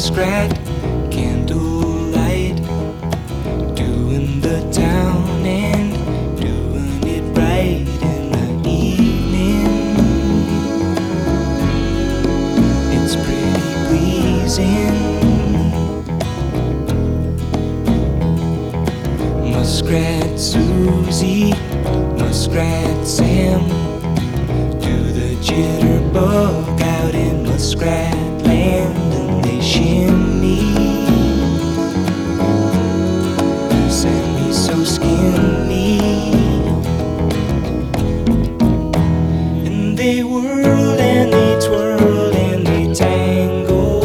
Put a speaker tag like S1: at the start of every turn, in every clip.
S1: muskrat, candlelight, doing the town and doing it right in the evening. It's pretty pleasing. Muskrat Susie, Muskrat Sam, do the jitterbug out in Muskrat Land, and they shimmy. Sammy's so skinny, and they whirl and they twirl and they tangle,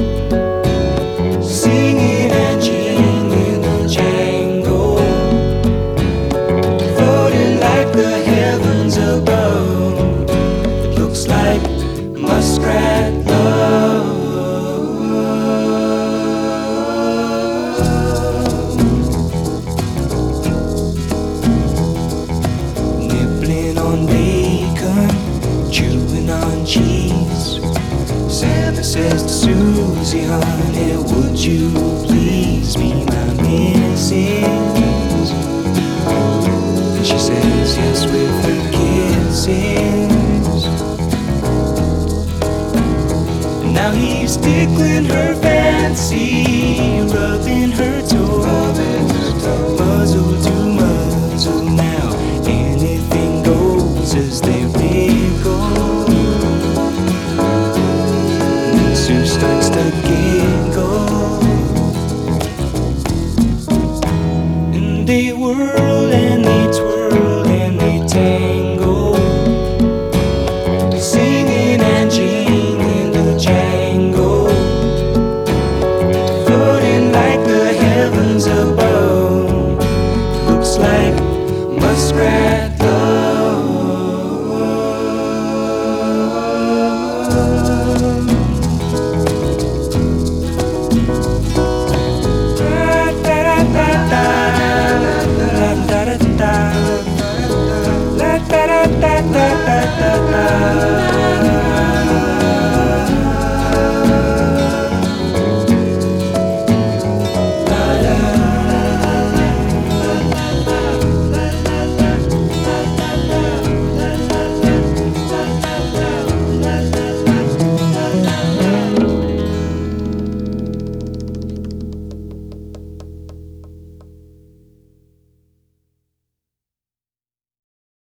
S1: singing and jingling a jangle, floating like the heavens above. It looks like muskrat love. Nibbling on bacon, chewing on cheese. Santa says to Susie, honey, would you please be my missus? And she says yes with her kisses. And now he's tickling her fancy, rubbing her toes, muzzle to muzzle. Now anything goes as they wriggle. And Sue starts to giggle, and they whirl